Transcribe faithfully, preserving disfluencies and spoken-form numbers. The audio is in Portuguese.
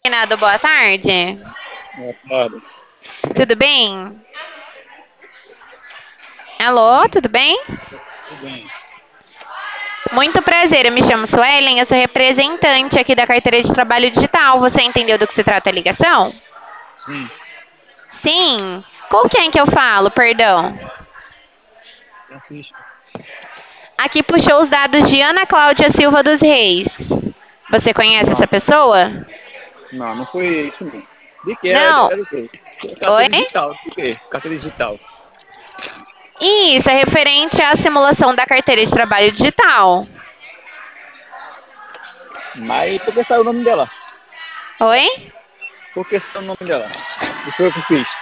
Reinaldo, boa tarde. Boa tarde. Tudo bem? Alô, tudo bem? Tudo bem? Muito prazer, eu me chamo Suelen, eu sou representante aqui da carteira de trabalho digital. Você entendeu do que se trata a ligação? Sim, Sim. Com quem que eu falo, perdão? Francisco. Aqui puxou os dados de Ana Cláudia Silva dos Reis. Você conhece essa Não, pessoa? não, não foi isso não. De que era, Não. era o quê? Oi? Carteira digital. De quê? Carteira digital. Isso, é referente à simulação da carteira de trabalho digital. Mas por que saiu o nome dela? Oi? Por que saiu o nome dela? Não foi eu que fiz.